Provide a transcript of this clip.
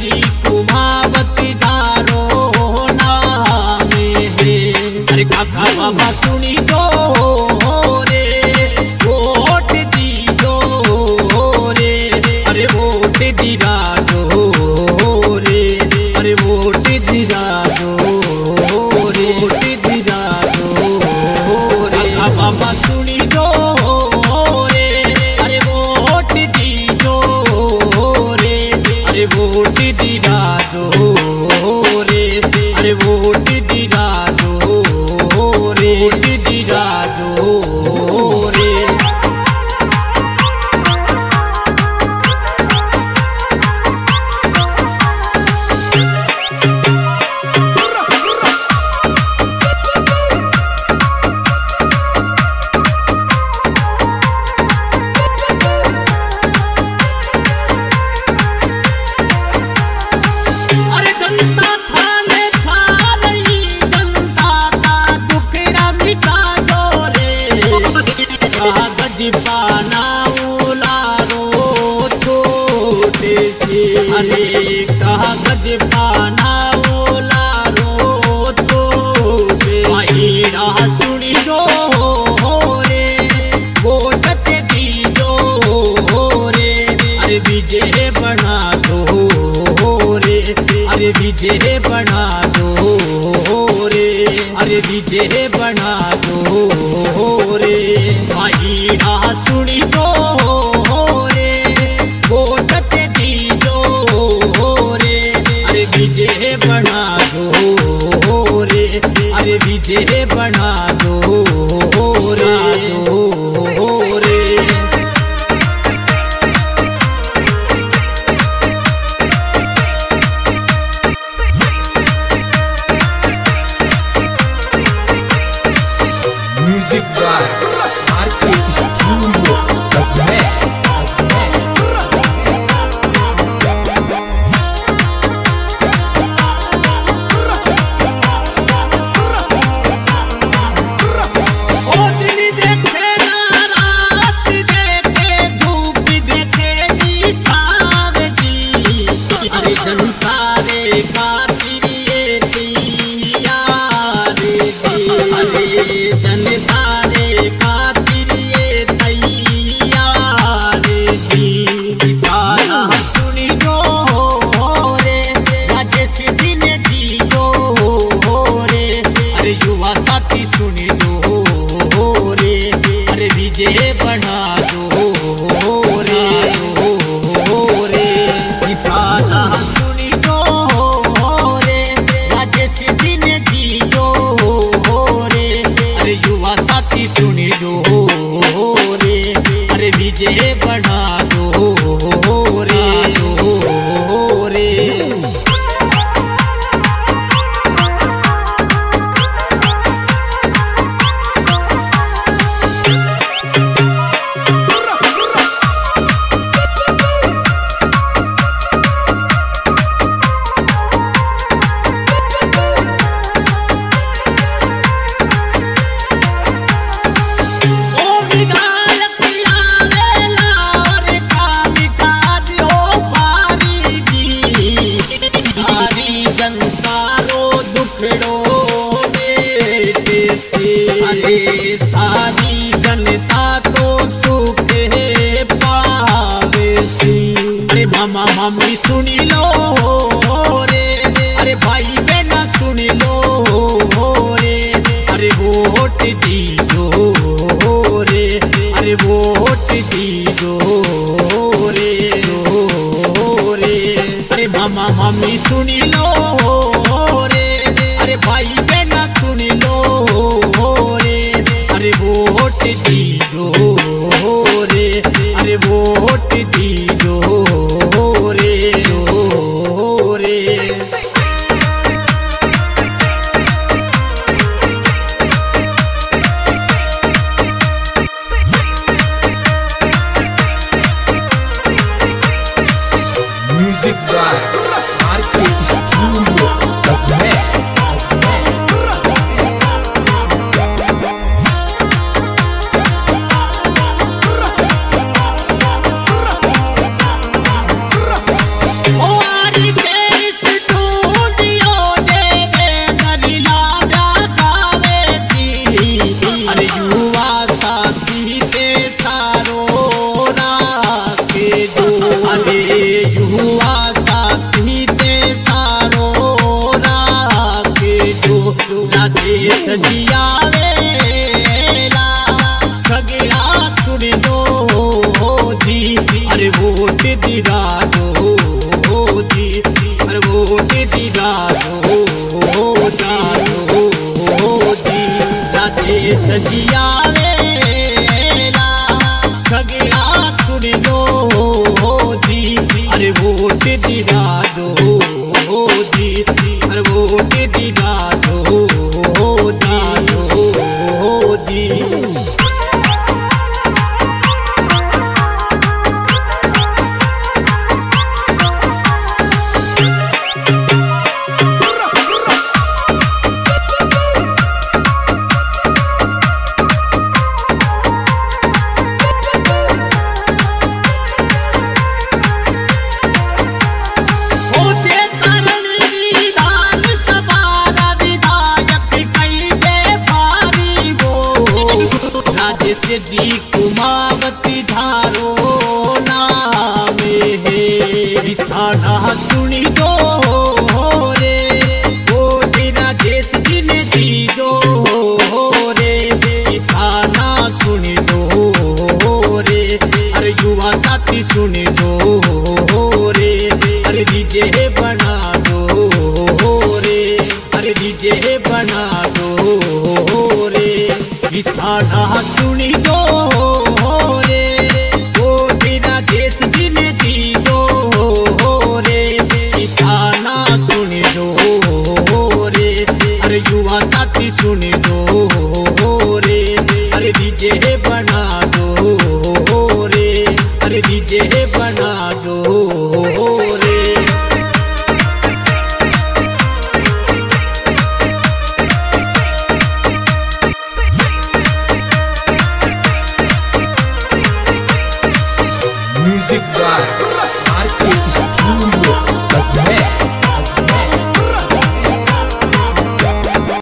कुमावत जारो नाम है। अरे काका बाबा सुनी दो रे वोट दी दो रे, अरे वोट दिरा दो रे, अरे वोट दिरा दो रे, वोट दिरा दो रे। काका बाबा सुनी दो रे, अरे वोट दी दो रे, अरे वोट दिरा दो रे, अरे वोट दिरा दो रे, वोट दिरा दो रे। अरे जनता थाने खा रही, जनता का दुखड़ा मिटा दो रे। कागज पाना उलारो छोटे से, अरे कागज पाना उलारो छोटे। मायरा सुनी दो रे वोट दी दो रे, अरे विजय बना दो रे, अरे विजय बना दो रे, अरे विजय बना दो रे। मायरा सुनी दो रे वोट दी दो रे, अरे विजय बना दो रे, अरे विजय बना दो रे, दो रे। Music by RK Studio Azmer. ओ दिन देखे ना रात देखे, धूप देखे नी छाव जी। अरे जनता रे खातिर ये तैयार जी, अरे जनता रे खातिर ये तैयार जी। किसान सुनी दो रे, राजेश दिन जी दो रे, अरे युवा साथी सुनी दो रे, अरे विजय बना दो रे, दो रे। किसान सुनी दो रे, राजेश दिन जी दो रे, अरे युवा साथी सुनी दो रे, अरे विजय बना दो रे, दो रे। ओ विधायक आवेला और काम काज हो पारी जी। सारी जनता रो दुखड़ो बेटे से, अरे सारी जनता तो सुख पावे सी। अरे मामा मम्मी सुनी लो रे, अरे भाई बहना सुनी लो रे, अरे वोट दी दो रे, अरे वोट दी दो रे, दो रे। अरे मामा मम्मी सुनी लो रे, अरे भाई बहना सुनी लो रे, अरे वोट दी दो रे, अरे वोट दी दो रे, दो रे। Music by RK Studio Azmer. दिया वेला सगड़ा सुन लो जी अरे वोट दिला दो जी अरे वोट दिला दो जी देश दिया वेला सगड़ा सुन लो जी अरे वोट दिला दो जी अरे वोट दिला दो जी जी कुमावती धारो नामे है विसाना सुनी दो रे वो तेरा देश दिन दी जो रे विसाना सुनी दो रे अरे युवा साथी सुनी दो रे अरे डीजे बना दो रे अरे डीजे बना दो रे विसाना सुन